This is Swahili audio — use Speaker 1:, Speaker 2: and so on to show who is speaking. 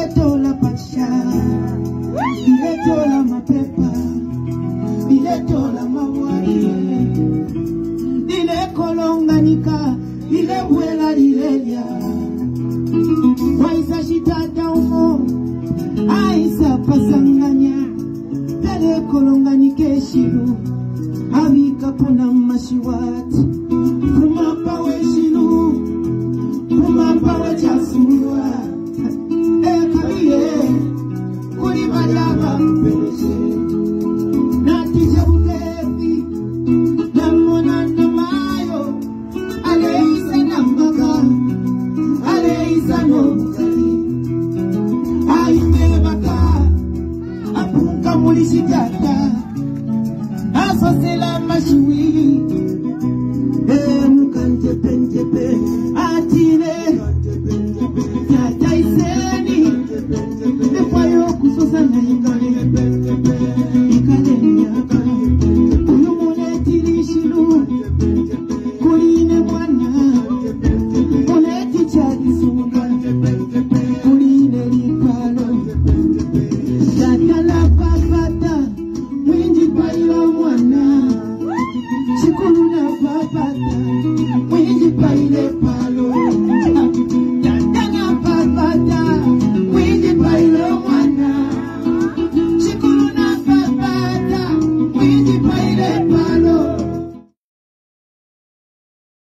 Speaker 1: Biletola pacha, biletola mapepa, biletola mawari, dile kolonganika, dile buela dilelia. Waisa shitata umo, aisa pasanganya, tele kolonganike shiru, abika pona mashiwati.